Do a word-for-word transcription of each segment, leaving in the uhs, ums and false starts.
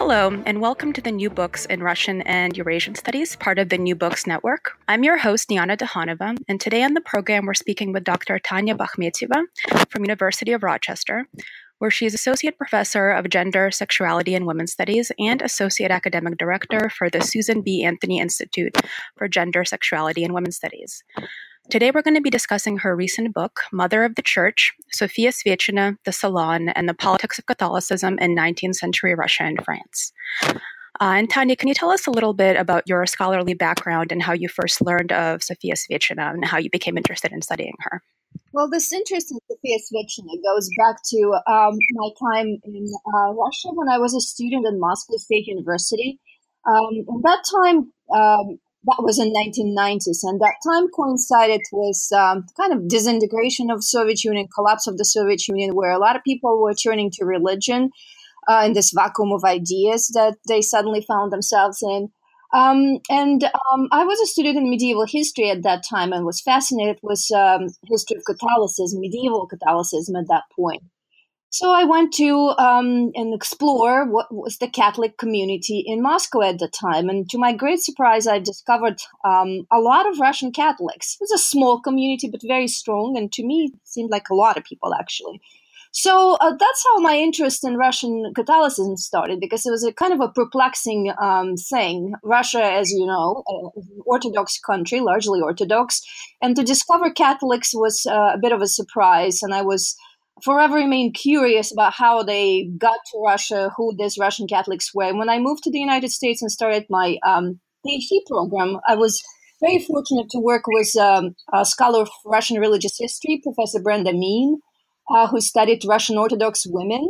Hello, and welcome to the New Books in Russian and Eurasian Studies, part of the New Books Network. I'm your host, Niana Dehanova, and today on the program we're speaking with Doctor Tanya Bakhmetyeva from University of Rochester, where she is Associate Professor of Gender, Sexuality, and Women's Studies and Associate Academic Director for the Susan B. Anthony Institute for Gender, Sexuality, and Women's Studies. Today we're going to be discussing her recent book, Mother of the Church, Sophia Sviechina, The Salon, and the Politics of Catholicism in nineteenth century Russia and France. Uh, and Tanya, can you tell us a little bit about your scholarly background and how you first learned of Sophia Sviechina and how you became interested in studying her? Well, this interest in Sophia Sviechina goes back to um, my time in uh, Russia when I was a student at Moscow State University. Um, at that time, um, that was in nineteen nineties, and that time coincided with um, kind of disintegration of Soviet Union, collapse of the Soviet Union, where a lot of people were turning to religion uh, in this vacuum of ideas that they suddenly found themselves in. Um, and um, I was a student in medieval history at that time and was fascinated with um, history of Catholicism, medieval Catholicism at that point. So I went to um, and explore what was the Catholic community in Moscow at the time. And to my great surprise, I discovered um, a lot of Russian Catholics. It was a small community, but very strong. And to me, it seemed like a lot of people, actually. So uh, that's how my interest in Russian Catholicism started, because it was a kind of a perplexing um, thing. Russia, as you know, uh, is an Orthodox country, largely Orthodox. And to discover Catholics was uh, a bit of a surprise. And I was forever remained curious about how they got to Russia, who these Russian Catholics were. And when I moved to the United States and started my um, PhD program, I was very fortunate to work with um, a scholar of Russian religious history, Professor Brenda Mean, uh, who studied Russian Orthodox women.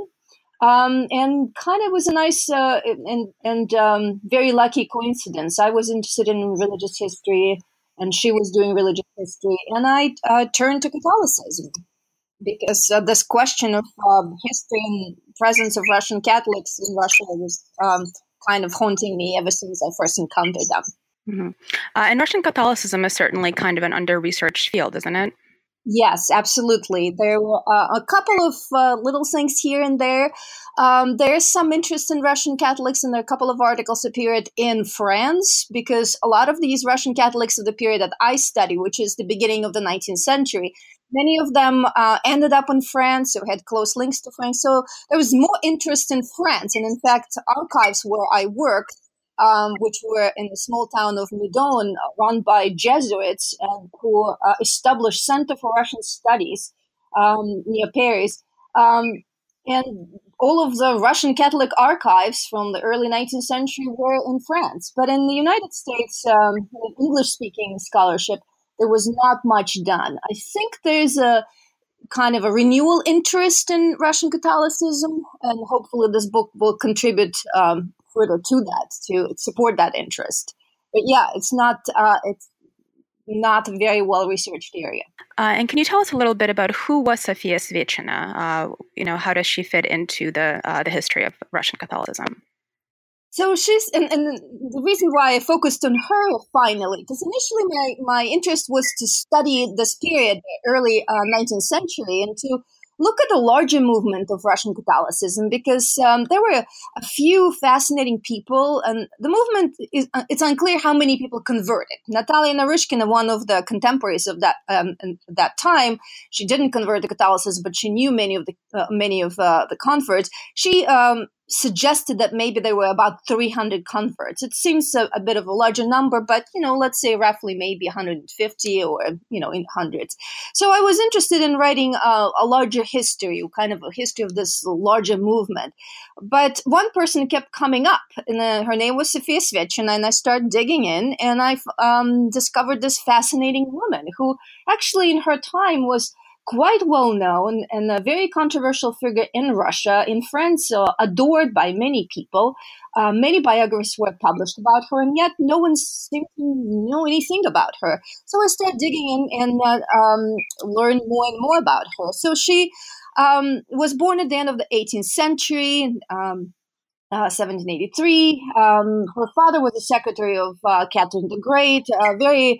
Um, and kind of was a nice uh, and, and um, very lucky coincidence. I was interested in religious history, and she was doing religious history, and I uh, turned to Catholicism, because uh, this question of uh, history and presence of Russian Catholics in Russia was um, kind of haunting me ever since I first encountered them. Mm-hmm. Uh, and Russian Catholicism is certainly kind of an under-researched field, isn't it? Yes, absolutely. There were uh, a couple of uh, little things here and there. Um, there's some interest in Russian Catholics, and there are a couple of articles appeared in France, because a lot of these Russian Catholics of the period that I study, which is the beginning of the nineteenth century, many of them uh, ended up in France or had close links to France. So there was more interest in France. And in fact, archives where I worked, um, which were in the small town of Meudon, run by Jesuits, uh, who uh, established Center for Russian Studies um, near Paris. Um, and all of the Russian Catholic archives from the early nineteenth century were in France. But in the United States, um, English-speaking scholarship, there was not much done. I think there's a kind of a renewal interest in Russian Catholicism, and hopefully this book will contribute um, further to that, to support that interest. But yeah, it's not uh, it's not a very well researched area. Uh, and can you tell us a little bit about who was Sophia Sviechina? Uh, you know, how does she fit into the uh, the history of Russian Catholicism? So she's, and, and the reason why I focused on her finally, because initially my, my interest was to study this period, the early uh, nineteenth century, and to look at the larger movement of Russian Catholicism, because um, there were a few fascinating people, and the movement, is uh, it's unclear how many people converted. Natalia Naryshkina, one of the contemporaries of that um, that time, she didn't convert to Catholicism, but she knew many of the uh, many of uh, the converts. She um, suggested that maybe there were about three hundred converts. It seems a, a bit of a larger number, but, you know, let's say roughly maybe one hundred fifty or, you know, in hundreds. So I was interested in writing a, a larger history, kind of a history of this larger movement. But one person kept coming up, and uh, her name was Sophia Sviechina, and I started digging in, and I um, discovered this fascinating woman who actually in her time was quite well known and a very controversial figure in Russia, in France, uh, adored by many people. Uh, many biographies were published about her, and yet no one seemed to know anything about her. So I started digging in and uh, um, learned more and more about her. So she um, was born at the end of the eighteenth century, um, uh, seventeen eighty-three. Um, her father was the secretary of uh, Catherine the Great, a very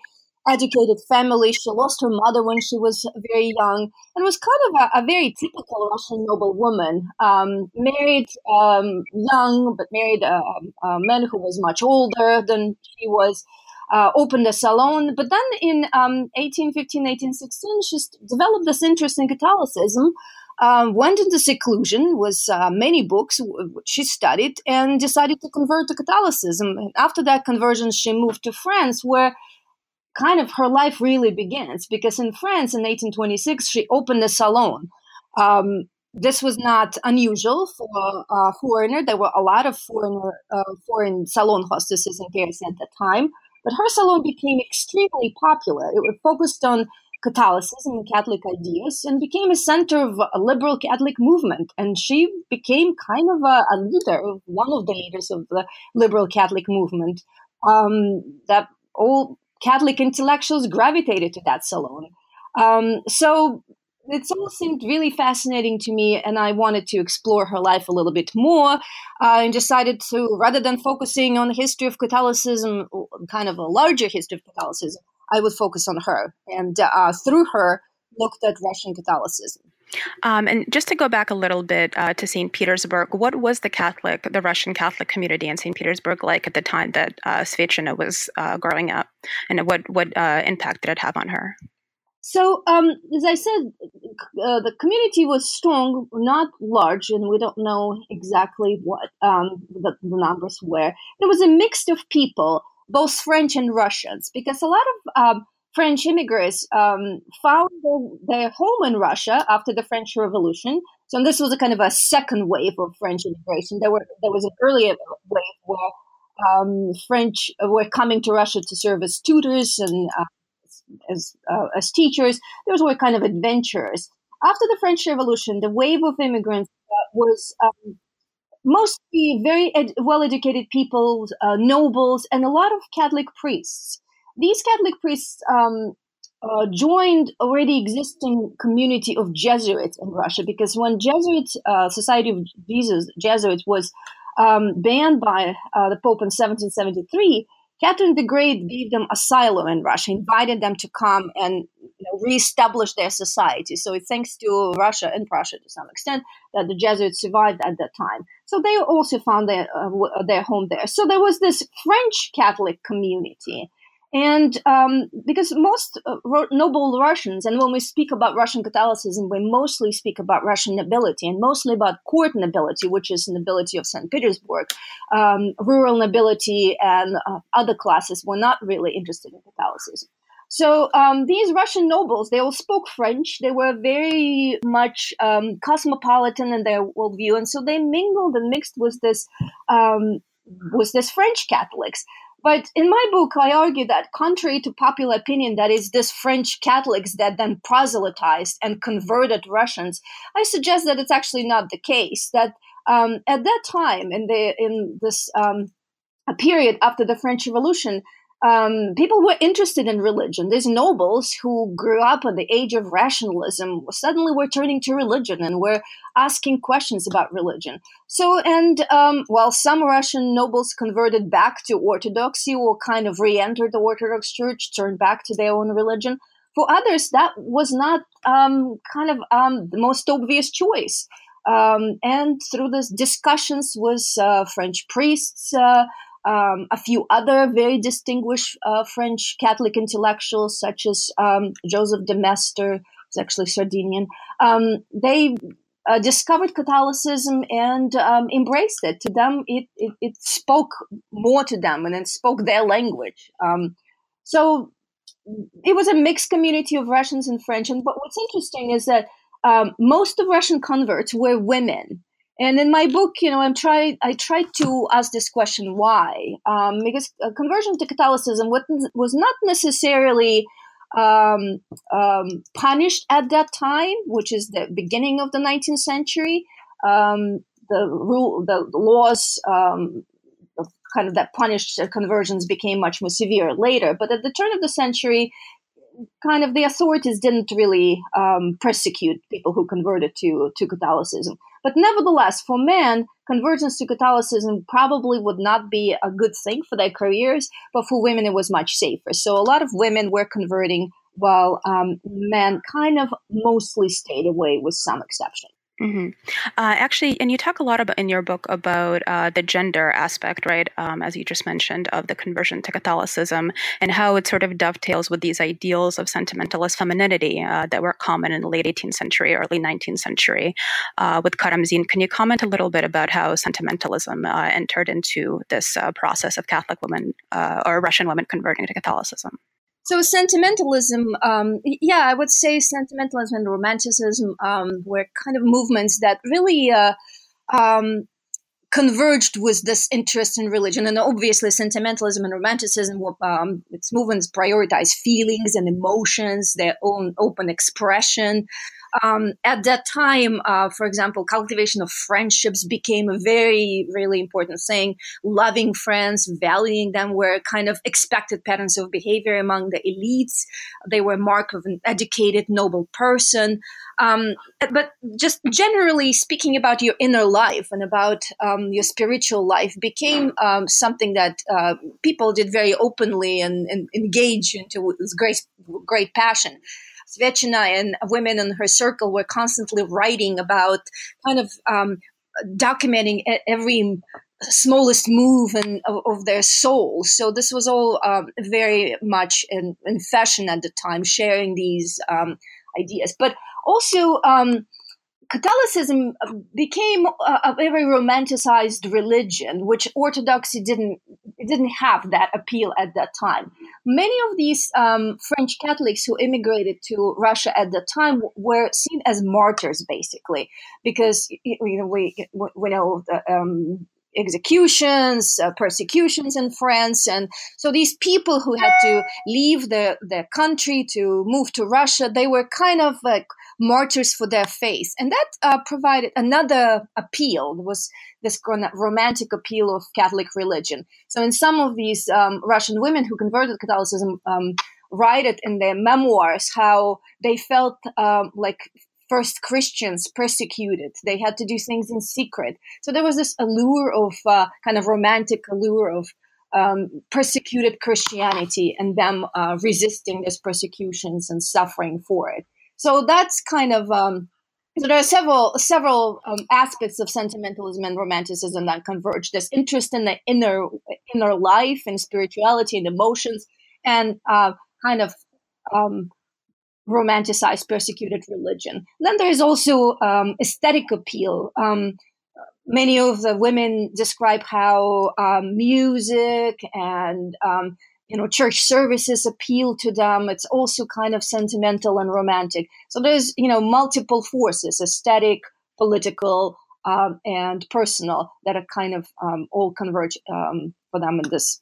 educated family. She lost her mother when she was very young, and was kind of a, a very typical Russian noblewoman. Um, married um, young, but married a, a man who was much older than she was. Uh, opened a salon, but then in um, eighteen fifteen, eighteen sixteen, she developed this interest in Catholicism. Um, went into seclusion with uh, many books which she studied, and decided to convert to Catholicism. And after that conversion, she moved to France, where kind of her life really begins, because in France in eighteen twenty-six, she opened a salon. Um, this was not unusual for a foreigner. There were a lot of foreigner, uh, foreign salon hostesses in Paris at the time. But her salon became extremely popular. It was focused on Catholicism and Catholic ideas, and became a center of a liberal Catholic movement. And she became kind of a, a leader, one of the leaders of the liberal Catholic movement. Um, that all Catholic intellectuals gravitated to that salon. Um, so it all seemed really fascinating to me, and I wanted to explore her life a little bit more, uh, and decided to, rather than focusing on the history of Catholicism, kind of a larger history of Catholicism, I would focus on her, and uh, through her, looked at Russian Catholicism. Um, and just to go back a little bit uh, to Saint Petersburg, what was the Catholic, the Russian Catholic community in Saint Petersburg like at the time that uh, Svetlana was uh, growing up, and what what uh, impact did it have on her? So, um, as I said, uh, the community was strong, not large, and we don't know exactly what um, the, the numbers were. It was a mix of people, both French and Russians, because a lot of um, French immigrants um, found their, their home in Russia after the French Revolution. So this was a kind of a second wave of French immigration. There were there was an earlier wave where um, French were coming to Russia to serve as tutors and uh, as uh, as teachers. Those were kind of adventurers. After the French Revolution, the wave of immigrants uh, was um, mostly very ed- well-educated people, uh, nobles, and a lot of Catholic priests. These Catholic priests um, uh, joined already existing community of Jesuits in Russia, because when Jesuit uh, Society of Jesus Jesuits was um, banned by uh, the Pope in seventeen seventy-three, Catherine the Great gave them asylum in Russia, invited them to come and you know, reestablish their society. So it's thanks to Russia and Prussia to some extent that the Jesuits survived at that time. So they also found their, uh, their home there. So there was this French Catholic community. And um, because most uh, noble Russians, and when we speak about Russian Catholicism, we mostly speak about Russian nobility, and mostly about court nobility, which is the nobility of Saint Petersburg. Um, rural nobility and uh, other classes were not really interested in Catholicism. So um, these Russian nobles, they all spoke French. They were very much um, cosmopolitan in their worldview, and so they mingled and mixed with this um, with this French Catholics. But in my book, I argue that contrary to popular opinion, that is this French Catholics that then proselytized and converted Russians, I suggest that it's actually not the case. That um, at that time, in the in this um, a period after the French Revolution, um, people were interested in religion. These nobles who grew up in the age of rationalism suddenly were turning to religion and were asking questions about religion. So, and um, while some Russian nobles converted back to Orthodoxy or kind of re-entered the Orthodox Church, turned back to their own religion, for others, that was not um, kind of um, the most obvious choice. Um, and through these discussions with uh, French priests, uh, Um, a few other very distinguished uh, French Catholic intellectuals, such as um, Joseph de Maistre, who's actually Sardinian, um, they uh, discovered Catholicism and um, embraced it. To them, it, it, it spoke more to them, and it spoke their language. Um, so it was a mixed community of Russians and French. And but what's interesting is that um, most of Russian converts were women. And in my book, you know, I'm try, I tried to ask this question, why? Um, because uh, conversion to Catholicism was not necessarily um, um, punished at that time, which is the beginning of the nineteenth century. Um, the rule, the laws um, of kind of that punished conversions became much more severe later. But at the turn of the century, kind of the authorities didn't really um, persecute people who converted to, to Catholicism. But nevertheless, for men, convergence to Catholicism probably would not be a good thing for their careers, but for women, it was much safer. So a lot of women were converting while um, men kind of mostly stayed away with some exception. Mm-hmm. Uh, actually, and you talk a lot about in your book about uh, the gender aspect, right? Um, as you just mentioned, of the conversion to Catholicism and how it sort of dovetails with these ideals of sentimentalist femininity uh, that were common in the late eighteenth century, early nineteenth century uh, with Karamzin. Can you comment a little bit about how sentimentalism uh, entered into this uh, process of Catholic women uh, or Russian women converting to Catholicism? So sentimentalism, um, yeah, I would say sentimentalism and romanticism um, were kind of movements that really uh, um, converged with this interest in religion. And obviously sentimentalism and romanticism, um, its movements prioritize feelings and emotions, their own open expression. Um, at that time, uh, for example, cultivation of friendships became a very, really important thing. Loving friends, valuing them were kind of expected patterns of behavior among the elites. They were a mark of an educated, noble person. Um, but just generally speaking about your inner life and about um, your spiritual life became um, something that uh, people did very openly and, and engage into with great, great passion. Svechina and women in her circle were constantly writing about kind of um, documenting every smallest move in, of, of their soul. So this was all um, very much in, in fashion at the time, sharing these um, ideas. But also, um, Catholicism became a, a very romanticized religion, which Orthodoxy didn't didn't have that appeal at that time. Many of these um, French Catholics who immigrated to Russia at the time were seen as martyrs, basically, because you know we we know the um, executions, uh, persecutions in France, and so these people who had to leave their their country to move to Russia, they were kind of like martyrs for their faith. And that uh, provided another appeal. There was this romantic appeal of Catholic religion. So in some of these um, Russian women who converted to Catholicism um, write it in their memoirs how they felt um, like first Christians persecuted. They had to do things in secret. So there was this allure of uh, kind of romantic allure of um, persecuted Christianity and them uh, resisting these persecutions and suffering for it. So that's kind of um, so there are several several um, aspects of sentimentalism and romanticism that converge. There's interest in the inner inner life and spirituality and emotions, and uh, kind of um, romanticized persecuted religion. Then there is also um, aesthetic appeal. Um, many of the women describe how um, music and um, you know, church services appeal to them. It's also kind of sentimental and romantic. So there's, you know, multiple forces, aesthetic, political, um, and personal, that are kind of um, all converge um, for them in this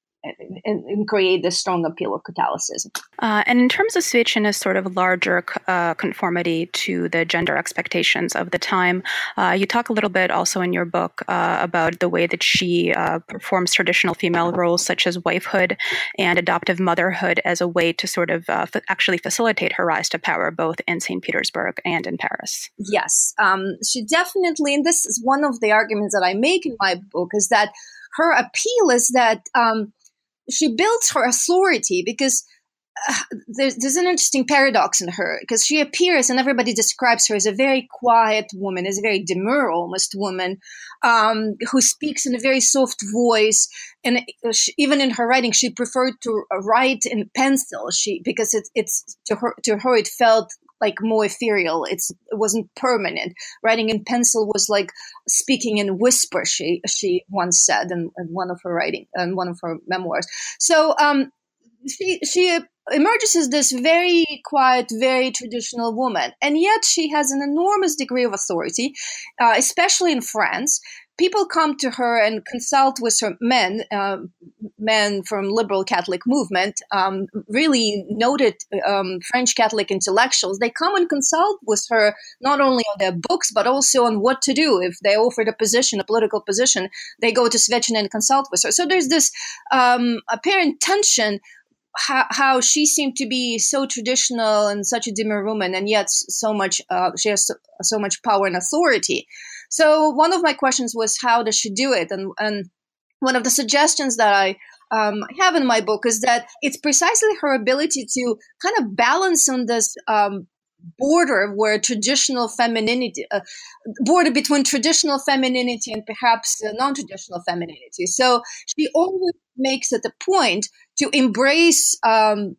and, and create this strong appeal of Catholicism. Uh, and in terms of Svechina's sort of larger uh, conformity to the gender expectations of the time, uh, you talk a little bit also in your book uh, about the way that she uh, performs traditional female roles such as wifehood and adoptive motherhood as a way to sort of uh, f- actually facilitate her rise to power, both in Saint Petersburg and in Paris. Yes, um, she definitely, and this is one of the arguments that I make in my book, is that her appeal is that um, she builds her authority because uh, there's, there's an interesting paradox in her, because she appears and everybody describes her as a very quiet woman, as a very demure almost woman, um, who speaks in a very soft voice. And she, even in her writing, she preferred to write in pencil. She because it, it's to her to her it felt like more ethereal. It's, it wasn't permanent. Writing in pencil was like speaking in whisper, she she once said in, in one of her writing, in one of her memoirs. So um, she she emerges as this very quiet, very traditional woman, and yet she has an enormous degree of authority, uh, especially in France. People come to her and consult with her men, uh, men from liberal Catholic movement, um, really noted um, French Catholic intellectuals. They come and consult with her not only on their books, but also on what to do. If they offered a position, a political position, they go to Svechina and consult with her. So there's this um, apparent tension how, how she seemed to be so traditional and such a demure woman, and yet so much uh, she has so, so much power and authority. So one of my questions was, how does she do it? And and one of the suggestions that I um, have in my book is that it's precisely her ability to kind of balance on this um, border where traditional femininity, uh, border between traditional femininity and perhaps uh, non-traditional femininity. So she always makes it a point to embrace um,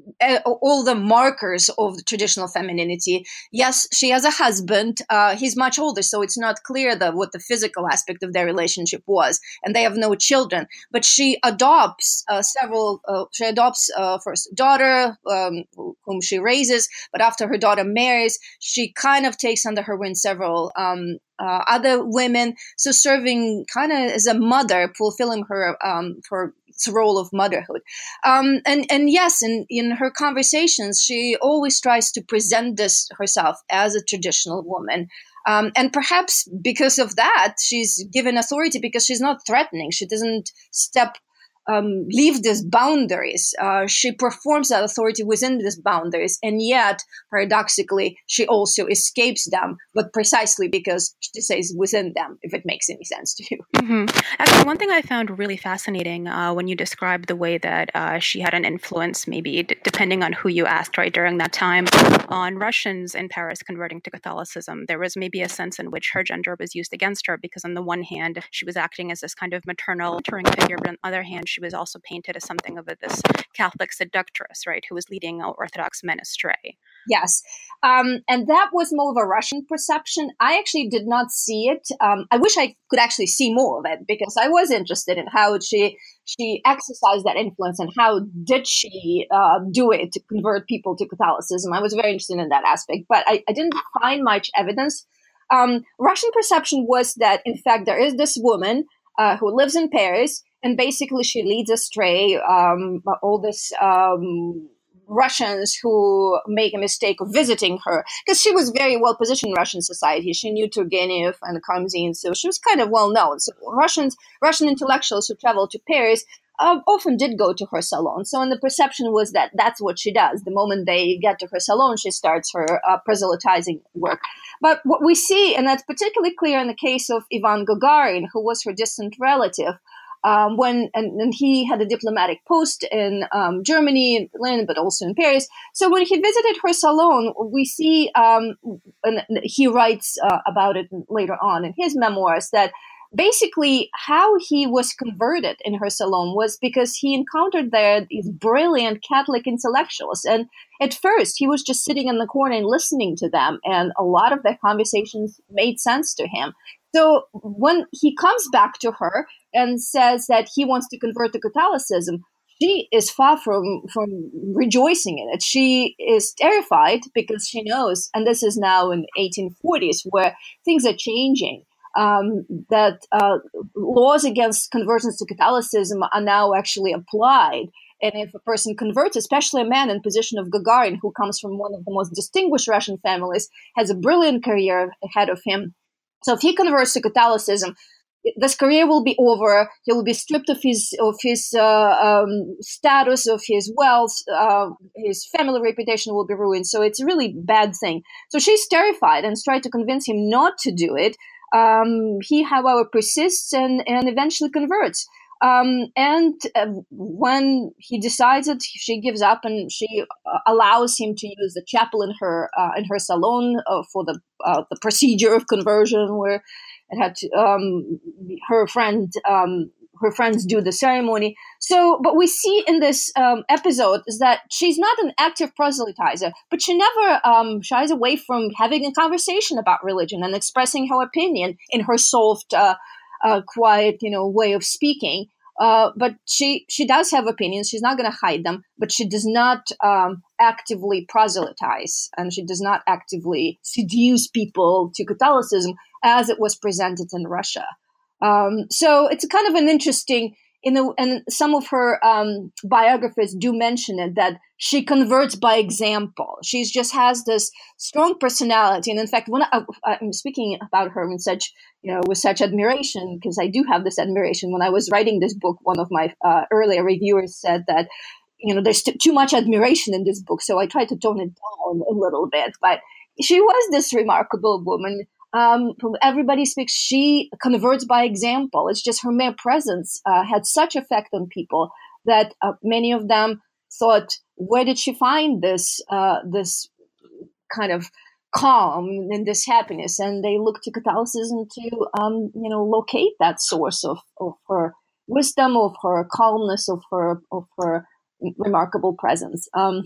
all the markers of the traditional femininity. Yes, she has a husband. Uh, he's much older, so it's not clear the, what the physical aspect of their relationship was, and they have no children. But she adopts uh, several. Uh, she adopts uh, first a daughter, um, whom she raises. But after her daughter marries, she kind of takes under her wing several um, uh, other women. So serving kind of as a mother, fulfilling her um, her role of motherhood. Um, and, and yes, in, in her conversations, she always tries to present this herself as a traditional woman. Um, and perhaps because of that, she's given authority because she's not threatening. She doesn't step, um, leave these boundaries. Uh, she performs that authority within these boundaries. And yet, paradoxically, she also escapes them, but precisely because she stays within them, if it makes any sense to you. Mm-hmm. Actually, one thing I found really fascinating uh, when you described the way that uh, she had an influence, maybe d- depending on who you asked, right, during that time, on Russians in Paris converting to Catholicism, there was maybe a sense in which her gender was used against her because on the one hand, she was acting as this kind of maternal, mentoring figure, but on the other hand, she was also painted as something of a, this Catholic seductress, right, who was leading Orthodox men astray. Yes. Um, and that was more of a Russian perception. I actually did not see it. Um, I wish I could actually see more of it because I was interested in how she she exercised that influence and how did she uh, do it to convert people to Catholicism. I was very interested in that aspect, but I, I didn't find much evidence. Um, Russian perception was that, in fact, there is this woman uh, who lives in Paris, and basically she leads astray um, all this um Russians who make a mistake of visiting her, because she was very well positioned in Russian society. She knew Turgenev and Karamzin, so she was kind of well known. So Russians, Russian intellectuals who traveled to Paris uh, often did go to her salon. So, and the perception was that that's what she does. The moment they get to her salon, she starts her uh, proselytizing work. But what we see, and that's particularly clear in the case of Ivan Gagarin, who was her distant relative. Um, when and, and he had a diplomatic post in um, Germany, in Berlin, but also in Paris. So when he visited her salon, we see, um, and he writes uh, about it later on in his memoirs, that basically how he was converted in her salon was because he encountered there these brilliant Catholic intellectuals. And at first, he was just sitting in the corner and listening to them, and a lot of their conversations made sense to him. So when he comes back to her and says that he wants to convert to Catholicism, she is far from, from rejoicing in it. She is terrified because she knows, and this is now in eighteen forties, where things are changing, um, that uh, laws against conversions to Catholicism are now actually applied. And if a person converts, especially a man in position of Gagarin, who comes from one of the most distinguished Russian families, has a brilliant career ahead of him. So if he converts to Catholicism, this career will be over. He will be stripped of his of his uh, um, status, of his wealth. Uh, his family reputation will be ruined. So it's a really bad thing. So she's terrified and tries to convince him not to do it. Um, he, however, persists and, and eventually converts. Um, and uh, when he decides it, she gives up and she uh, allows him to use the chapel in her uh, in her salon uh, for the uh, the procedure of conversion, where it had to, um, her friend um, her friends do the ceremony. So, but we see in this um, episode is that she's not an active proselytizer, but she never um, shies away from having a conversation about religion and expressing her opinion in her soft, uh, uh, quiet, you know, way of speaking. Uh, but she she does have opinions. She's not going to hide them, but she does not um, actively proselytize, and she does not actively seduce people to Catholicism as it was presented in Russia. Um, so it's kind of an interesting, you know, and some of her um, biographers do mention it, that she converts by example. She just has this strong personality. And in fact, when I, I'm speaking about her in such, you know, with such admiration, because I do have this admiration. When I was writing this book, one of my uh, earlier reviewers said that you know, there's t- too much admiration in this book, so I tried to tone it down a little bit. But she was this remarkable woman. Um, who everybody speaks. She converts by example. It's just her mere presence uh, had such effect on people that uh, many of them thought, where did she find this uh, this kind of calm and this happiness? And they looked to Catholicism to, um, you know, locate that source of, of her wisdom, of her calmness, of her of her remarkable presence. Um,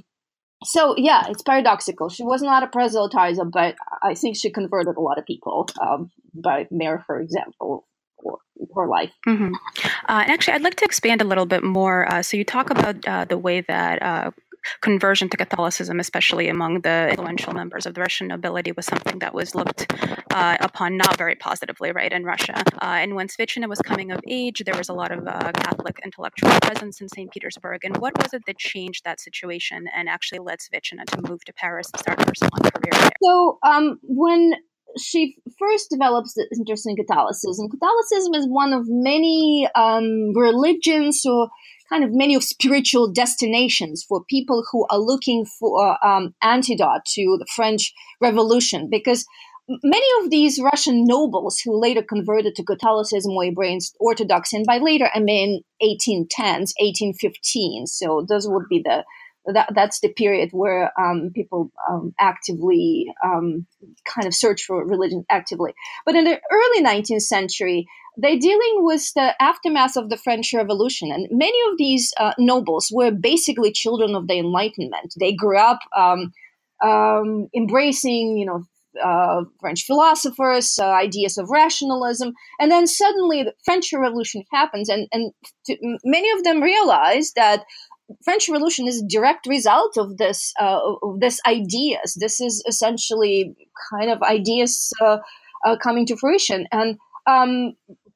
so yeah, it's paradoxical. She was not a proselytizer, but I think she converted a lot of people um, by mere, for example, or her life. Mm-hmm. Uh, and actually, I'd like to expand a little bit more. Uh, so you talk about uh, the way that uh, conversion to Catholicism, especially among the influential members of the Russian nobility, was something that was looked uh, upon not very positively, right, in Russia. Uh, and when Svichina was coming of age, there was a lot of uh, Catholic intellectual presence in Saint Petersburg. And what was it that changed that situation and actually led Svichina to move to Paris and start her salon career there? So um, when she first develops the interest in Catholicism, Catholicism is one of many um, religions or kind of many of spiritual destinations for people who are looking for um, antidote to the French Revolution, because many of these Russian nobles who later converted to Catholicism were embraced Orthodoxy, and by later I mean eighteen tens, eighteen fifteen. So those would be the that that's the period where um, people um, actively um, kind of search for religion actively. But in the early nineteenth century, they're dealing with the aftermath of the French Revolution. And many of these uh, nobles were basically children of the Enlightenment. They grew up um, um, embracing, you know, uh, French philosophers, uh, ideas of rationalism. And then suddenly the French Revolution happens, and, and to, many of them realize that French Revolution is a direct result of this, uh, of this ideas. This is essentially kind of ideas uh, uh, coming to fruition. And um,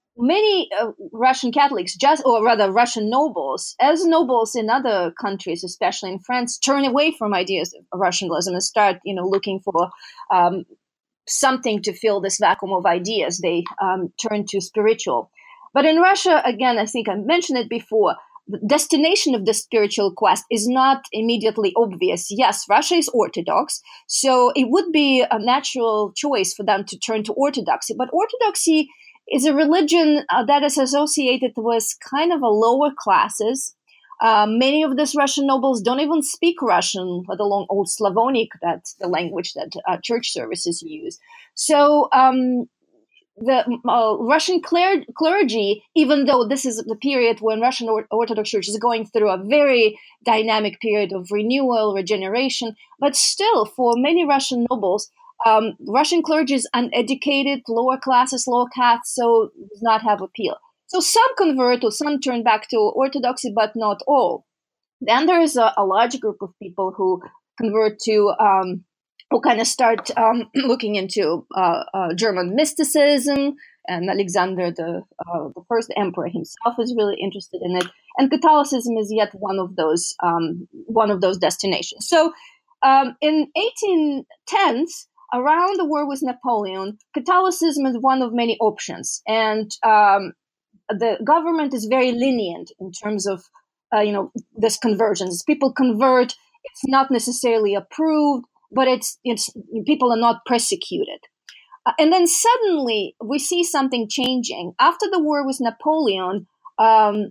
many uh, Russian Catholics, just or rather Russian nobles, as nobles in other countries, especially in France, turn away from ideas of rationalism and start, you know, looking for um, something to fill this vacuum of ideas. They um, turn to spiritual. But in Russia, again, I think I mentioned it before, the destination of the spiritual quest is not immediately obvious. Yes, Russia is Orthodox, so it would be a natural choice for them to turn to Orthodoxy. But Orthodoxy is a religion uh, that is associated with kind of a lower classes. Uh, many of these Russian nobles don't even speak Russian, let alone Old Slavonic, that's the language that uh, church services use. So um, the uh, Russian cler- clergy, even though this is the period when Russian or- Orthodox Church is going through a very dynamic period of renewal, regeneration, but still for many Russian nobles, um, Russian clergy is uneducated, lower classes, lower caste, so does not have appeal. So some convert or some turn back to Orthodoxy, but not all. Then there is a, a large group of people who convert to um, who kind of start um, looking into uh, uh, German mysticism, and Alexander the, uh, the first emperor himself is really interested in it. And Catholicism is yet one of those um, one of those destinations. So um, in eighteen tens, around the war with Napoleon, Catholicism is one of many options, and um, the government is very lenient in terms of uh, you know this conversions. People convert; it's not necessarily approved, but it's it's people are not persecuted. Uh, and then suddenly we see something changing after the war with Napoleon. Um,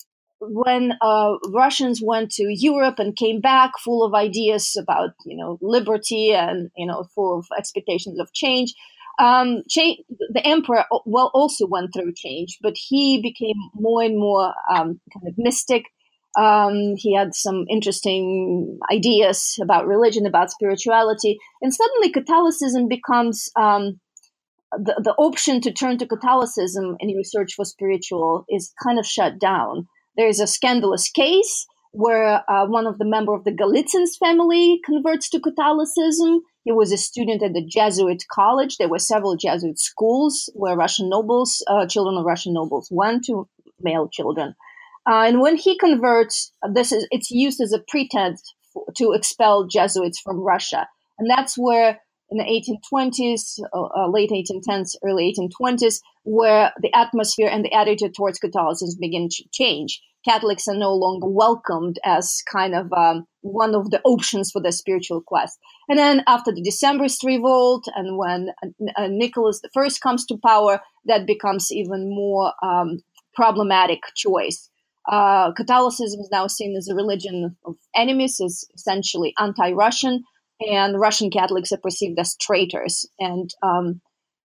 when uh, Russians went to Europe and came back full of ideas about you know liberty and you know full of expectations of change. Um, change, the emperor well also went through change, but he became more and more um, kind of mystic. Um, he had some interesting ideas about religion, about spirituality, and suddenly Catholicism becomes um, the, the option to turn to Catholicism in your search for spiritual is kind of shut down. There is a scandalous case where uh, one of the members of the Golitsyn's family converts to Catholicism. He was a student at the Jesuit college. There were several Jesuit schools where Russian nobles, uh, children of Russian nobles went to, male children. Uh, and when he converts, this is it's used as a pretense for, to expel Jesuits from Russia. And that's where in the eighteen twenties, uh, uh, late eighteen tens, early eighteen twenties, where the atmosphere and the attitude towards Catholicism begin to change. Catholics are no longer welcomed as kind of um, one of the options for the spiritual quest. And then after the Decembrist revolt, and when uh, Nicholas the First comes to power, that becomes even more um, problematic choice. Uh, Catholicism is now seen as a religion of enemies, is essentially anti-Russian, and Russian Catholics are perceived as traitors. And um,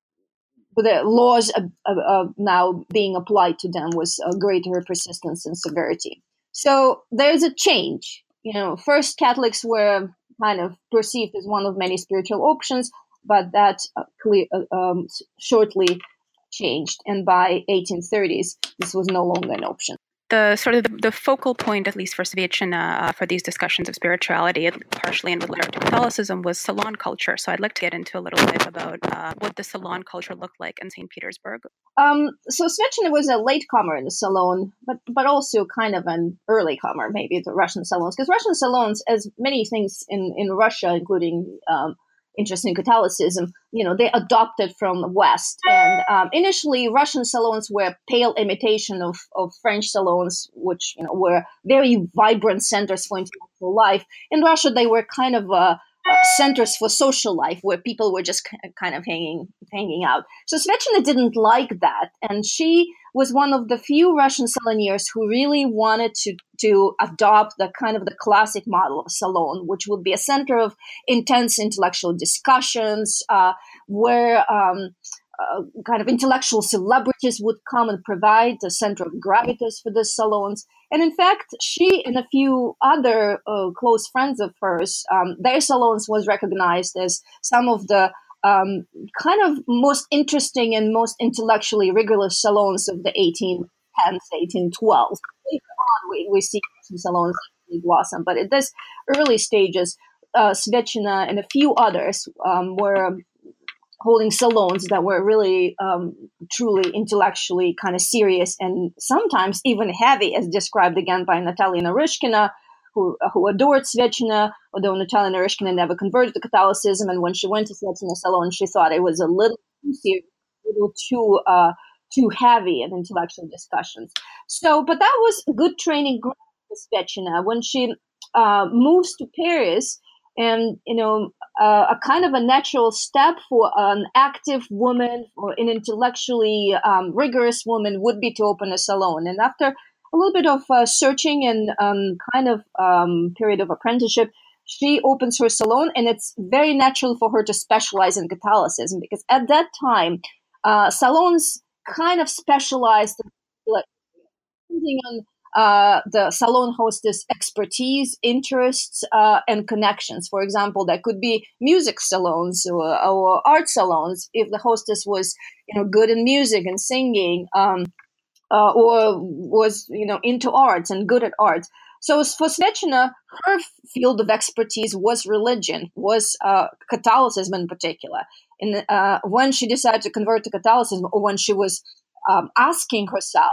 the laws uh, uh, now being applied to them with uh, greater persistence and severity. So there's a change. You know, first Catholics were kind of perceived as one of many spiritual options, but that uh, clear, uh, um, shortly changed. And by eighteen thirties, this was no longer an option. The sort of the, the focal point, at least for Sviatchina, uh, for these discussions of spirituality, partially in regard to Catholicism, was salon culture. So I'd like to get into a little bit about uh, what the salon culture looked like in Saint Petersburg. Um, so Sviatchina was a latecomer in the salon, but but also kind of an early comer, maybe, to Russian salons. Because Russian salons, as many things in, in Russia, including um, interest in Catholicism, you know, they adopted from the West. And um, initially, Russian salons were a pale imitation of, of French salons, which, you know, were very vibrant centers for intellectual life. In Russia, they were kind of uh, uh, centers for social life, where people were just kind of hanging hanging out. So Sviatchina didn't like that, and she was one of the few Russian saloniers who really wanted to to adopt the kind of the classic model of salon, which would be a center of intense intellectual discussions, uh, where um, uh, kind of intellectual celebrities would come and provide the center of gravitas for the salons. And in fact, she and a few other uh, close friends of hers, um, their salons was recognized as some of the um, kind of most interesting and most intellectually rigorous salons of the eighteen tens, eighteen twelves. Later on, we, we see some salons really blossom, but at this early stages, uh, Sviatchina and a few others um, were holding salons that were really um, truly intellectually kind of serious and sometimes even heavy, as described again by Natalia Naryshkina, who who adored Sviatchina, although Natalia Naryshkina never converted to Catholicism. And when she went to Sviatchina's salon, she thought it was a little too serious, a little too uh, too heavy in intellectual discussions. So, but that was a good training ground for Sviatchina. When she uh, moves to Paris, and, you know, uh, a kind of a natural step for an active woman or an intellectually um, rigorous woman would be to open a salon. And after a little bit of uh, searching and um, kind of um, period of apprenticeship, she opens her salon, and it's very natural for her to specialize in Catholicism, because at that time, uh, salons kind of specialized, like, depending on Uh, the salon hostess' expertise, interests, uh, and connections. For example, there could be music salons or, or art salons if the hostess was, you know, good in music and singing, um, uh, or was, you know, into arts and good at arts. So for Sviatchina, her field of expertise was religion, was uh, Catholicism in particular. And uh, when she decided to convert to Catholicism, or when she was um, asking herself,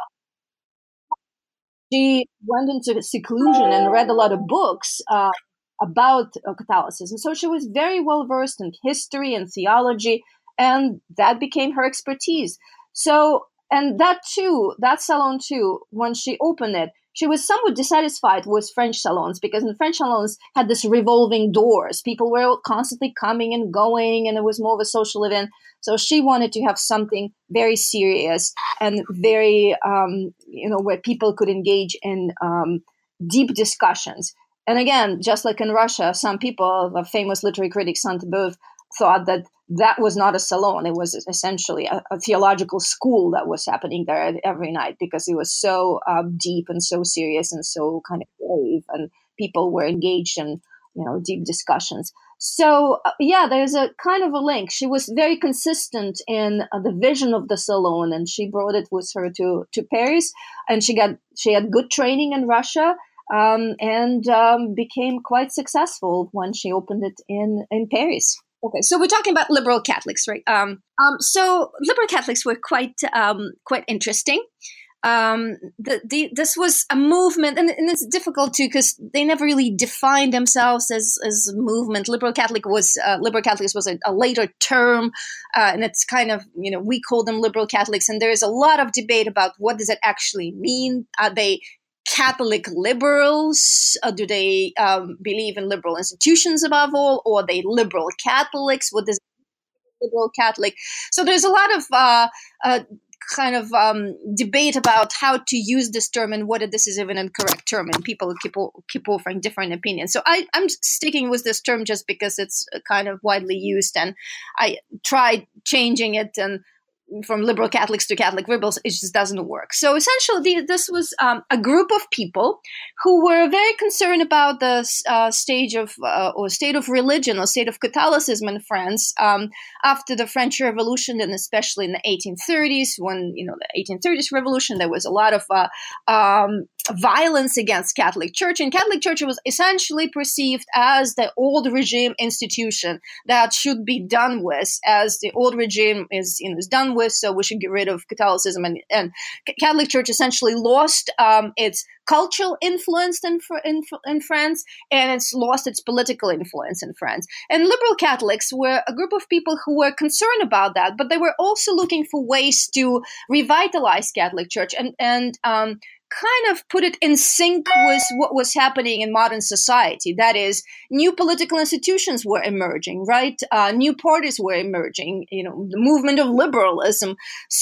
she went into seclusion and read a lot of books uh, about uh, Catholicism. So she was very well versed in history and theology, and that became her expertise. So, and that too, that salon too, when she opened it, she was somewhat dissatisfied with French salons, because in French salons had this revolving doors. People were constantly coming and going, and it was more of a social event. So she wanted to have something very serious and very, um, you know, where people could engage in um, deep discussions. And again, just like in Russia, some people, the famous literary critic Sainte-Beuve, thought that that was not a salon. It was essentially a, a theological school that was happening there every night, because it was so um, deep and so serious and so kind of grave, and people were engaged in, you know, deep discussions. So, uh, yeah, there's a kind of a link. She was very consistent in uh, the vision of the salon, and she brought it with her to, to Paris, and she got she had good training in Russia, um, and um, became quite successful when she opened it in, in Paris. Okay, so we're talking about liberal Catholics, right? Um, um, so liberal Catholics were quite um, quite interesting. Um, the, the, this was a movement, and, and it's difficult too, because they never really defined themselves as as a movement. Liberal Catholic was uh, liberal Catholics was a, a later term, uh, and it's kind of, you know, we call them liberal Catholics, and there is a lot of debate about what does it actually mean. Are they Catholic liberals? Uh, do they um, believe in liberal institutions above all, or are they liberal Catholics? What does liberal Catholic? So there's a lot of uh, uh, kind of um, debate about how to use this term and whether this is even a correct term, and people keep keep offering different opinions. So I, I'm sticking with this term just because it's kind of widely used, and I tried changing it and from liberal Catholics to Catholic liberals, it just doesn't work. So essentially, this was um, a group of people who were very concerned about the uh, stage of uh, or state of religion or state of Catholicism in France um, after the French Revolution, and especially in the eighteen thirties, when you know the eighteen thirties revolution, there was a lot of uh, um, violence against Catholic Church, and Catholic Church was essentially perceived as the old regime institution that should be done with, as the old regime is you know is done with, so we should get rid of Catholicism. And, and Catholic Church essentially lost um, its cultural influence in, in, in France, and it's lost its political influence in France. And liberal Catholics were a group of people who were concerned about that, but they were also looking for ways to revitalize Catholic Church and, and um, kind of put it in sync with what was happening in modern society. That is, new political institutions were emerging, right? Uh, new parties were emerging, you know, the movement of liberalism.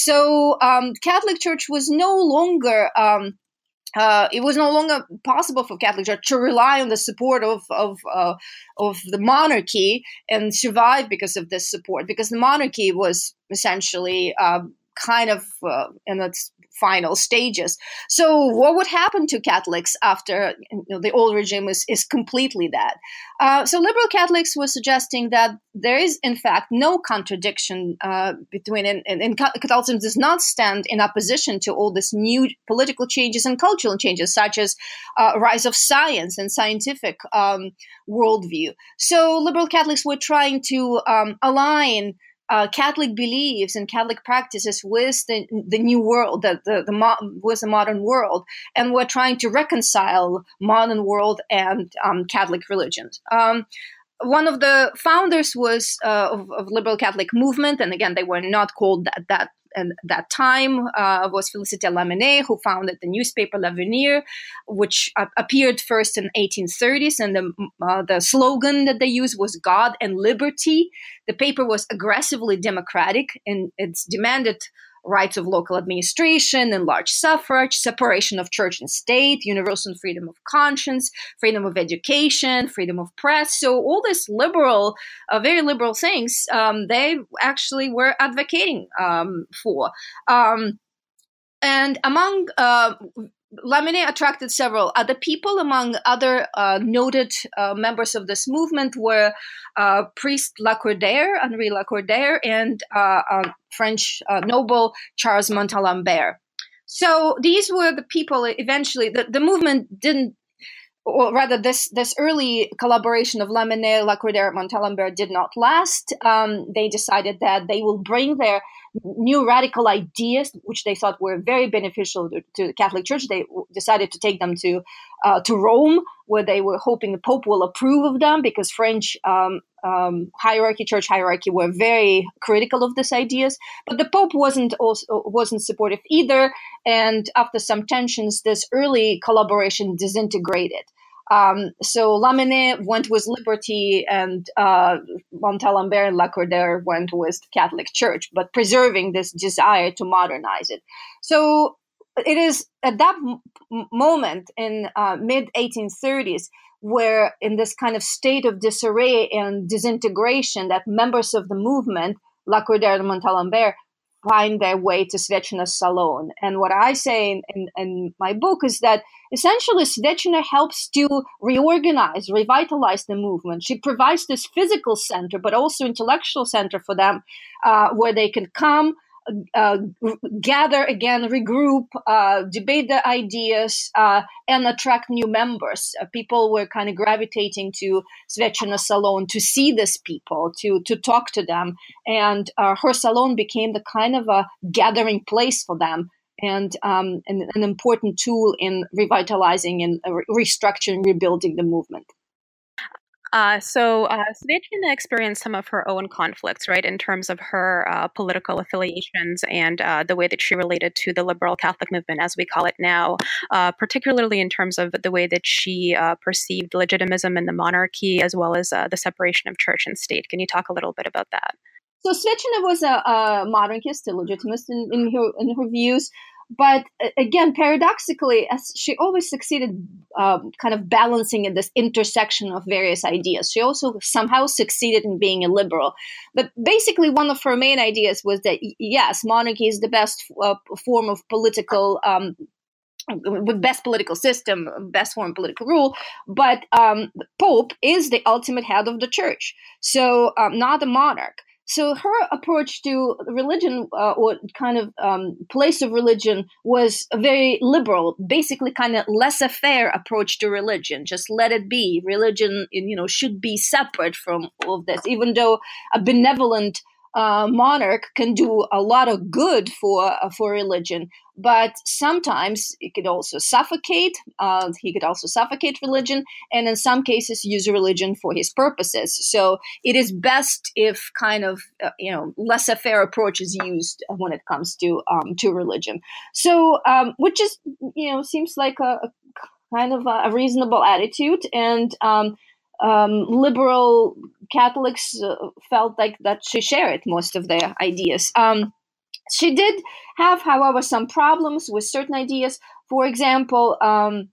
So um, Catholic Church was no longer... Um, Uh, it was no longer possible for Catholic Church to rely on the support of of uh, of the monarchy and survive because of this support, because the monarchy was essentially uh, kind of uh, in its final stages. So what would happen to Catholics after you know, the old regime is, is completely dead? Uh, so liberal Catholics were suggesting that there is, in fact, no contradiction uh, between, and, and Catholicism does not stand in opposition to all these new political changes and cultural changes, such as uh, rise of science and scientific um, worldview. So liberal Catholics were trying to um, align Uh, Catholic beliefs and Catholic practices with the the new world, the the, the mo- with the modern world, and we're trying to reconcile modern world and um, Catholic religions. Um, one of the founders was uh, of, of liberal Catholic movement, and again, they were not called that that. And at that time uh, was Félicité Lamennais, who founded the newspaper L'Avenir, which uh, appeared first in the eighteen thirties, and the uh, the slogan that they used was "God and Liberty." The paper was aggressively democratic, and it's demanded rights of local administration, enlarged suffrage, separation of church and state, universal freedom of conscience, freedom of education, freedom of press. So all these liberal, uh, very liberal things, um, they actually were advocating um, for. Um, and among uh, Lamennais attracted several other people. Among other uh, noted uh, members of this movement were uh, priest Lacordaire, Henri Lacordaire, and uh, uh, French uh, noble Charles Montalembert. So these were the people eventually, the, the movement didn't, or rather this, this early collaboration of Lamennais, Lacordaire, Montalembert did not last. Um, they decided that they will bring their new radical ideas, which they thought were very beneficial to, to the Catholic Church. They decided to take them to uh, to Rome, where they were hoping the Pope will approve of them, because French um, um, hierarchy, church hierarchy, were very critical of these ideas. But the Pope wasn't also wasn't supportive either, and after some tensions, this early collaboration disintegrated. Um, so Lamennais went with liberty, and uh, Montalembert and Lacordaire went with the Catholic Church, but preserving this desire to modernize it. So it is at that m- moment in uh, mid eighteen thirties where, in this kind of state of disarray and disintegration, that members of the movement, Lacordaire and Montalembert, find their way to Svečanost Salon. And what I say in, in, in my book is that essentially Svečana helps to reorganize, revitalize the movement. She provides this physical center, but also intellectual center for them, uh, where they can come, uh, gather again, regroup, uh, debate the ideas, uh, and attract new members. Uh, people were kind of gravitating to Svečanost Salon to see these people, to to talk to them. And uh, her salon became the kind of a gathering place for them, and um, an, an important tool in revitalizing and uh, restructuring, rebuilding the movement. Uh, so uh, Svetlana experienced some of her own conflicts, right, in terms of her uh, political affiliations and uh, the way that she related to the liberal Catholic movement, as we call it now, uh, particularly in terms of the way that she uh, perceived legitimism in the monarchy, as well as uh, the separation of church and state. Can you talk a little bit about that? So Svetlana was a, a monarchist, a legitimist in, in her in her views. But uh, again, paradoxically, as she always succeeded um, kind of balancing in this intersection of various ideas. She also somehow succeeded in being a liberal. But basically, one of her main ideas was that, yes, monarchy is the best uh, form of political um, with best political system, best form of political rule, but um, the Pope is the ultimate head of the church, so um, not a monarch. So her approach to religion, uh, or kind of um, place of religion, was a very liberal, basically kind of laissez-faire approach to religion. Just let it be. Religion, you know, should be separate from all of this, even though a benevolent uh, monarch can do a lot of good for uh, for religion. But sometimes it could also suffocate. Uh, he could also suffocate religion, and in some cases use religion for his purposes. So it is best if kind of uh, you know laissez-faire approach is used when it comes to um, to religion. So um, which is you know seems like a, a kind of a, a reasonable attitude, and um, um, liberal Catholics uh, felt like that she shared most of their ideas. Um, She did have, however, some problems with certain ideas. For example, um,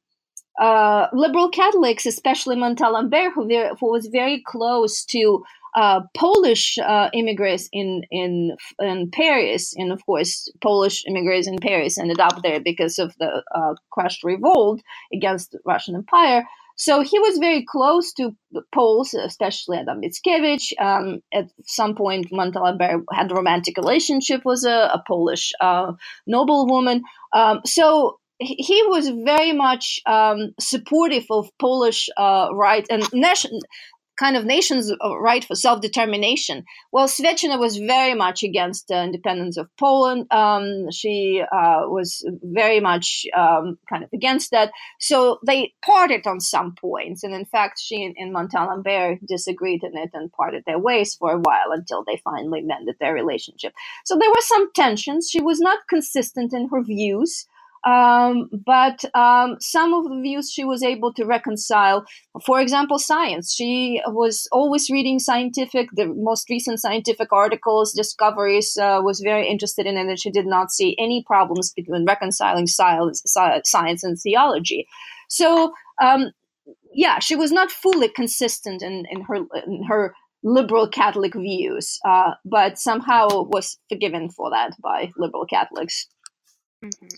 uh, liberal Catholics, especially Montalembert, who, very, who was very close to uh, Polish uh, immigrants in, in in Paris, and of course, Polish immigrants in Paris ended up there because of the uh, crushed revolt against the Russian Empire. So he was very close to the Poles, especially Adam Mickiewicz. Um, at some point, Montalembert had a romantic relationship with a, a Polish uh, noblewoman. Um, so he was very much um, supportive of Polish uh, rights and nation, kind of nation's right for self-determination. Well, Svetlana was very much against the independence of Poland. Um, she uh, was very much um, kind of against that. So they parted on some points. And in fact, she and, and Montalembert disagreed on it and parted their ways for a while until they finally mended their relationship. So there were some tensions. She was not consistent in her views. Um, but um, some of the views she was able to reconcile. For example, science. She was always reading scientific, the most recent scientific articles, discoveries, uh, was very interested in it, and she did not see any problems between reconciling science, science and theology. So, um, yeah, she was not fully consistent in, in her in her liberal Catholic views, uh, but somehow was forgiven for that by liberal Catholics. Mm-hmm.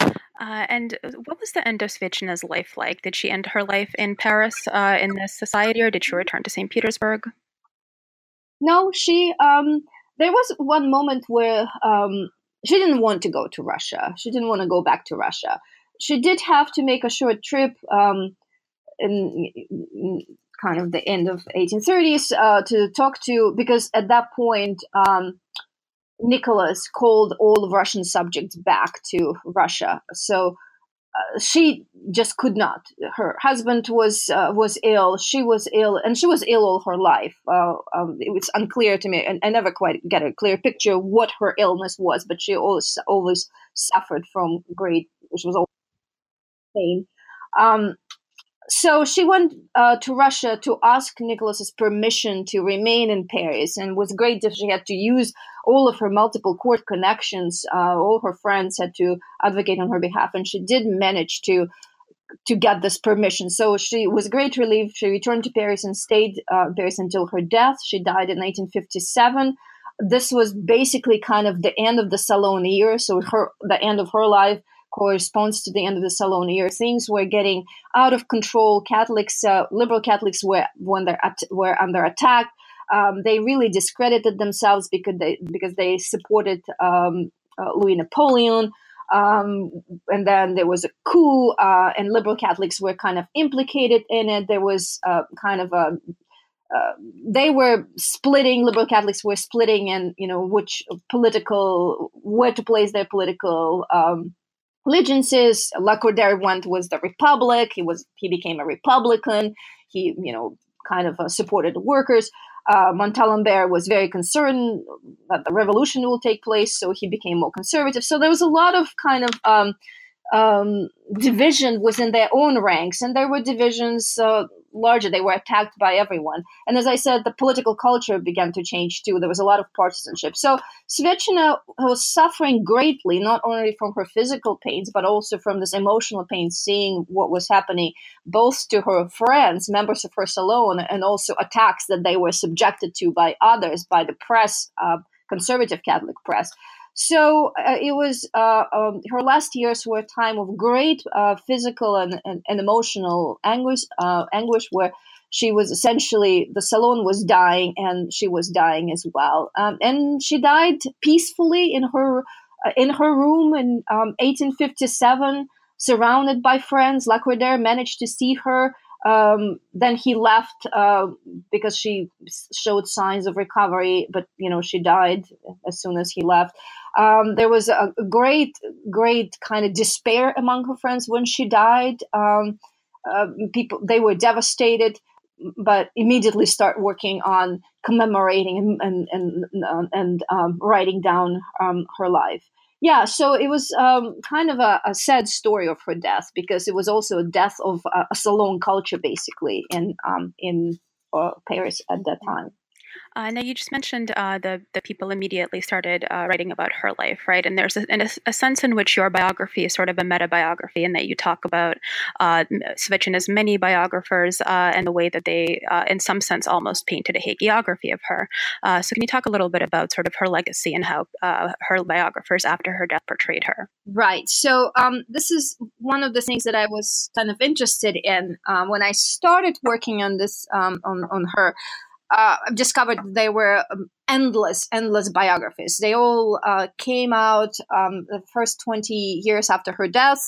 Uh, and what was the end of Svetlana's life like? Did she end her life in Paris uh, in this society, or did she return to Saint Petersburg? No, she. Um, there was one moment where um, she didn't want to go to Russia. She didn't want to go back to Russia. She did have to make a short trip um, in, in kind of the end of eighteen thirties uh, to talk to, because at that point, Um, Nicholas called all Russian subjects back to Russia. So uh, she just could not. Her husband was uh, was ill. She was ill, and she was ill all her life. Uh, um, it was unclear to me, and I never quite get a clear picture of what her illness was. But she always always suffered from great, which was always pain. Um, So she went uh, to Russia to ask Nicholas's permission to remain in Paris, and it was great that she had to use all of her multiple court connections. Uh, all her friends had to advocate on her behalf, and she did manage to to get this permission. So she was a great relief. She returned to Paris and stayed uh, in Paris until her death. She died in nineteen fifty-seven. This was basically kind of the end of the Salon year, so her the end of her life corresponds to the end of the Salon year. Things were getting out of control. Catholics, uh, liberal Catholics, were when they at- were under attack. Um, they really discredited themselves because they because they supported um, uh, Louis Napoleon. Um, and then there was a coup, uh, and liberal Catholics were kind of implicated in it. There was uh, kind of a Uh, they were splitting. Liberal Catholics were splitting, and you know which political where to place their political um, allegiances. Lacordaire went was the Republic. He was he became a Republican. He you know kind of uh, supported the workers. Uh, Montalembert was very concerned that the revolution will take place, so he became more conservative. So there was a lot of kind of um, um, division within their own ranks, and there were divisions uh, larger. They were attacked by everyone. And as I said, the political culture began to change too. There was a lot of partisanship. So Svetchina was suffering greatly, not only from her physical pains, but also from this emotional pain, seeing what was happening both to her friends, members of her salon, and also attacks that they were subjected to by others, by the press, uh, conservative Catholic press. So uh, it was uh, um, her last years were a time of great uh, physical and, and, and emotional anguish, uh, anguish, where she was essentially, the salon was dying, and she was dying as well. Um, and she died peacefully in her uh, in her room in um, eighteen fifty-seven, surrounded by friends. Lacordaire managed to see her. Um, then he left uh, because she showed signs of recovery, but you know she died as soon as he left. Um, there was a great, great kind of despair among her friends when she died. Um, uh, people they were devastated, but immediately start working on commemorating and and and, and um, writing down um, her life. Yeah, so it was um, kind of a, a sad story of her death, because it was also a death of a, a salon culture, basically, in um, in uh, Paris at that time. Uh, now, you just mentioned uh, the the people immediately started uh, writing about her life, right? And there's a, a, a sense in which your biography is sort of a meta-biography, in that you talk about uh, Svetchina's many biographers uh, and the way that they, uh, in some sense, almost painted a hagiography of her. Uh, so can you talk a little bit about sort of her legacy and how uh, her biographers after her death portrayed her? Right. So um, this is one of the things that I was kind of interested in um, when I started working on this, um, on, on her. Uh, I've discovered there were um, endless, endless biographies. They all uh, came out um, the first twenty years after her death,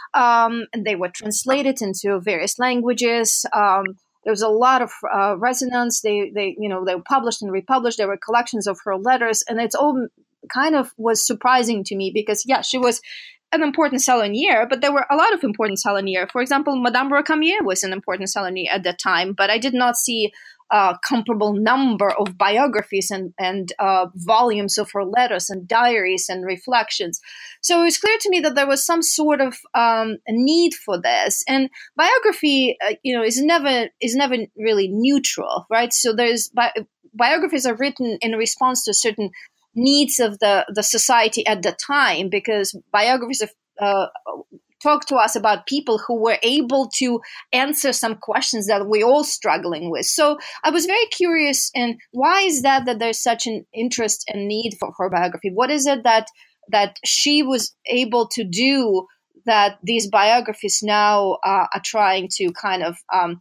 um, and they were translated into various languages. Um, there was a lot of uh, resonance. They, they, you know, they were published and republished. There were collections of her letters, and it's all kind of was surprising to me because, yeah, she was an important salonier, but there were a lot of important saloniers. For example, Madame Recamier was an important salonier at that time, but I did not see a comparable number of biographies and, and uh, volumes of her letters and diaries and reflections. So it was clear to me that there was some sort of um, a need for this. And biography, uh, you know, is never is never really neutral, right? So there's bi- biographies are written in response to certain needs of the, the society at the time, because biographies of uh, talk to us about people who were able to answer some questions that we're all struggling with. So I was very curious in why is that that there's such an interest and need for her biography? What is it that that she was able to do that these biographies now uh, are trying to kind of um,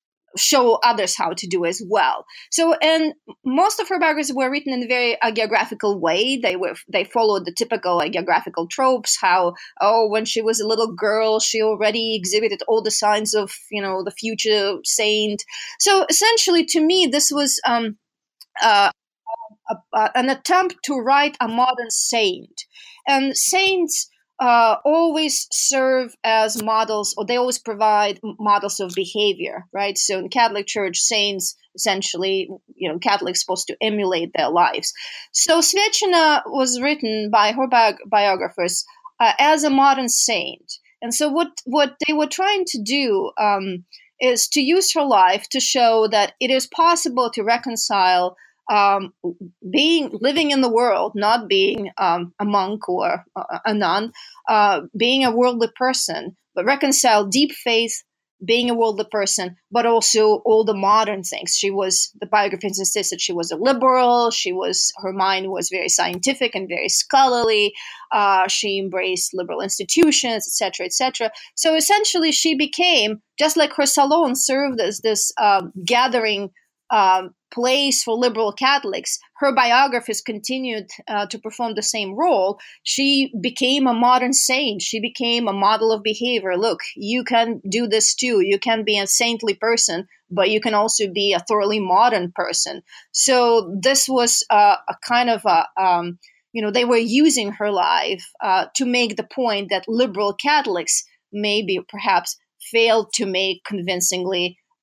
show others how to do as well? So, and most of her biographies were written in a very hagiographical way. They were they followed the typical hagiographical tropes. How, oh, when she was a little girl, she already exhibited all the signs of, you know, the future saint. So, essentially, to me, this was um, uh, a, a, an attempt to write a modern saint, and saints Uh, always serve as models, or they always provide models of behavior, right? So in Catholic Church, saints essentially, you know, Catholics supposed to emulate their lives. So Svetchina was written by her bi- biographers uh, as a modern saint, and so what what they were trying to do um, is to use her life to show that it is possible to reconcile Um, being living in the world, not being um, a monk or a, a nun, uh, being a worldly person, but reconcile deep faith, being a worldly person, but also all the modern things. She was, the biographers insist that she was a liberal. She was, her mind was very scientific and very scholarly. Uh, she embraced liberal institutions, et cetera, et cetera. So essentially, she became, just like her salon served as this uh, gathering Um, place for liberal Catholics, her biographers continued uh, to perform the same role. She became a modern saint. She became a model of behavior. Look, you can do this too. You can be a saintly person, but you can also be a thoroughly modern person. So this was uh, a kind of a, um, you know, they were using her life uh, to make the point that liberal Catholics maybe perhaps failed to make convincingly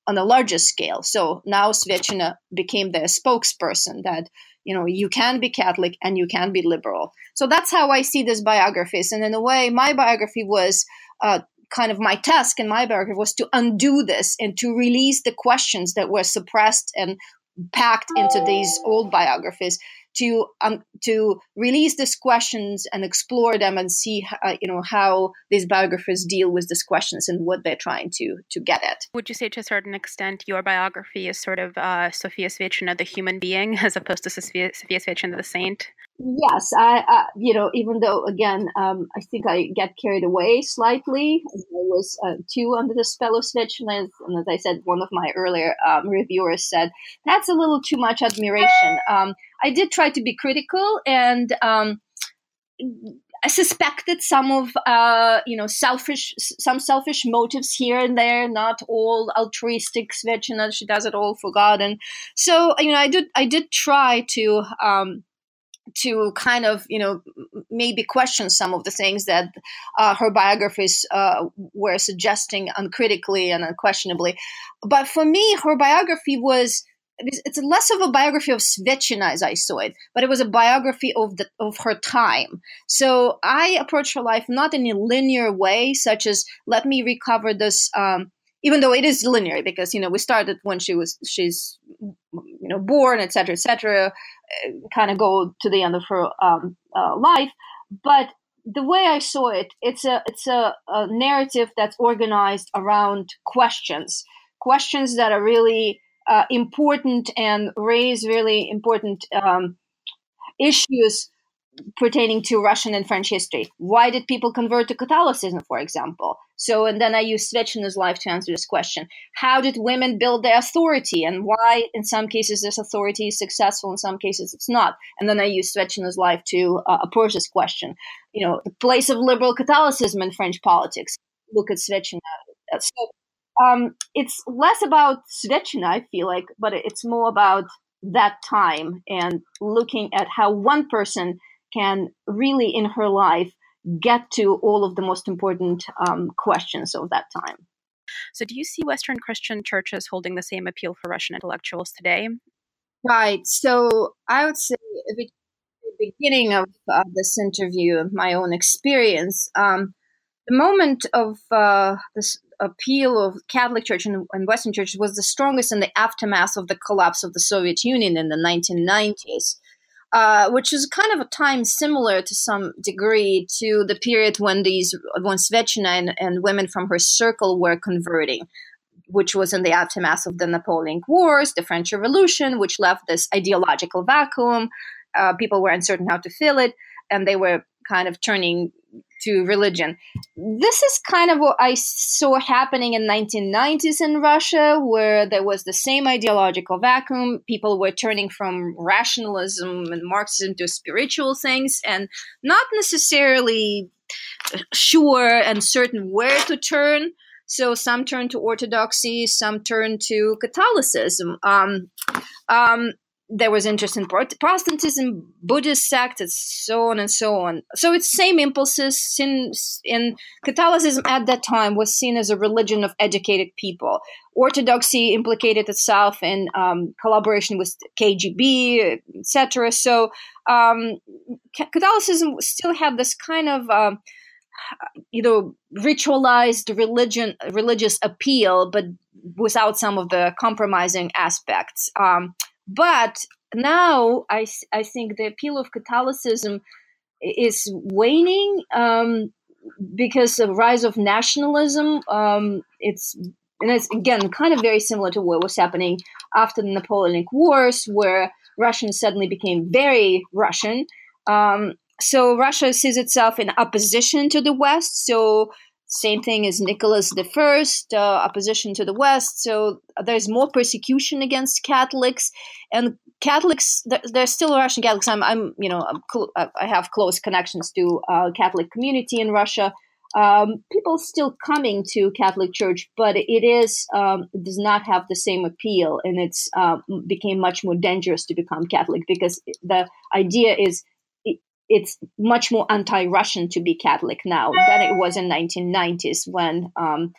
on a larger scale. So now Svechina became their spokesperson that, you know, you can be Catholic and you can be liberal. So that's how I see these biographies. And in a way, my biography was uh, kind of my task in my biography was to undo this and to release the questions that were suppressed and packed into these old biographies, to um, to release these questions and explore them and see uh, you know how these biographers deal with these questions and what they're trying to to get at. Would you say to a certain extent your biography is sort of uh, Sofia Svechina, the human being, as opposed to Sofia, Sofia Svechina, the saint? Yes, I, uh, you know, even though, again, um, I think I get carried away slightly. I was uh, too under the spell of Svechina. And as I said, one of my earlier um, reviewers said, that's a little too much admiration. Um, I did try to be critical, and um, I suspected some of, uh, you know, selfish, some selfish motives here and there, not all altruistic Svechina. She does it all for God. And so, you know, I did, I did try to, um, to kind of, you know, maybe question some of the things that uh, her biographies uh, were suggesting uncritically and unquestionably. But for me, her biography was, it's less of a biography of Svechina as I saw it, but it was a biography of the of her time. So I approached her life not in a linear way, such as, let me recover this, um, even though it is linear, because, you know, we started when she was, she's, you know, born, et cetera, et cetera, kind of go to the end of her um, uh, life. But the way I saw it, it's a it's a, a narrative that's organized around questions, questions that are really uh, important and raise really important um, issues pertaining to Russian and French history. Why did people convert to Catholicism, for example? So, and then I used Svechina's life to answer this question. How did women build their authority, and why in some cases this authority is successful, in some cases it's not? And then I used Svechina's life to uh, approach this question. You know, the place of liberal Catholicism in French politics. Look at Svechina. So um, it's less about Svechina, I feel like, but it's more about that time and looking at how one person can really in her life get to all of the most important um, questions of that time. So do you see Western Christian churches holding the same appeal for Russian intellectuals today? Right. So I would say at the beginning of uh, this interview, my own experience, um, the moment of uh, this appeal of Catholic Church and, and Western Church was the strongest in the aftermath of the collapse of the Soviet Union in the nineteen nineties. Uh, which is kind of a time similar to some degree to the period when these when Svechina and, and women from her circle were converting, which was in the aftermath of the Napoleonic Wars, the French Revolution, which left this ideological vacuum. Uh, people were uncertain how to fill it, and they were kind of turning to religion. This is kind of what I saw happening in nineteen nineties in Russia, where there was the same ideological vacuum. People were turning from rationalism and Marxism to spiritual things and not necessarily sure and certain where to turn. So some turned to Orthodoxy, some turned to Catholicism. Um, um, There was interest in Protestantism, Buddhist sects, and so on and so on. So it's same impulses. In, in Catholicism at that time was seen as a religion of educated people. Orthodoxy implicated itself in um, collaboration with K G B, et cetera. So um, Catholicism still had this kind of um, you know ritualized religion, religious appeal, but without some of the compromising aspects. Um, But now I, I think the appeal of Catholicism is waning um, because of the rise of nationalism. Um, it's and it's again kind of very similar to what was happening after the Napoleonic Wars, where Russians suddenly became very Russian. Um, so Russia sees itself in opposition to the West. So same thing as Nicholas the First, uh, opposition to the West. So there's more persecution against Catholics, and Catholics. There's still Russian Catholics. I'm, I'm you know, I'm cl- I have close connections to uh, Catholic community in Russia. Um, people still coming to Catholic Church, but it is um, it does not have the same appeal, and it's uh, became much more dangerous to become Catholic because the idea is. It's much more anti-Russian to be Catholic now than it was in nineteen nineties when um,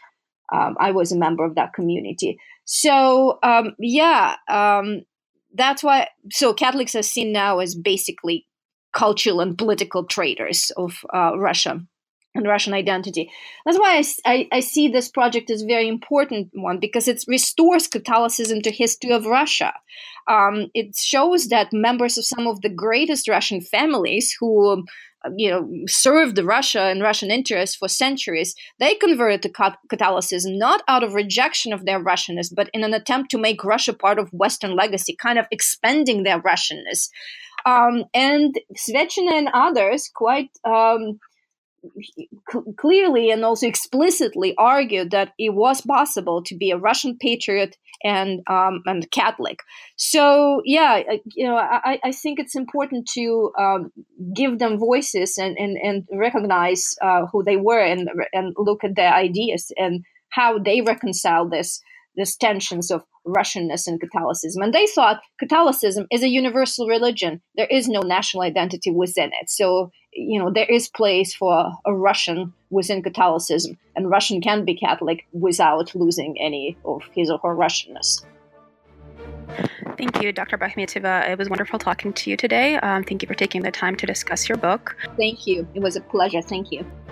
um, I was a member of that community. So um, yeah, um, that's why. So Catholics are seen now as basically cultural and political traitors of uh, Russia and Russian identity. That's why I, I, I see this project as a very important one, because it restores Catholicism to history of Russia. Um, it shows that members of some of the greatest Russian families who you know, served Russia and Russian interests for centuries, they converted to Catholicism not out of rejection of their Russianness, but in an attempt to make Russia part of Western legacy, kind of expanding their Russianness. Um, and Svechina and others quite um, c- clearly and also explicitly argued that it was possible to be a Russian patriot and um, and Catholic. So yeah, you know, I, I think it's important to um, give them voices and and, and recognize uh, who they were and and look at their ideas and how they reconcile this this tensions of Russianness and Catholicism. And they thought Catholicism is a universal religion. There is no national identity within it. So, you know, there is place for a Russian within Catholicism, and Russian can be Catholic without losing any of his or her Russianness. Thank you, Doctor Bakhmetova. It was wonderful talking to you today. Um, thank you for taking the time to discuss your book. Thank you. It was a pleasure. Thank you.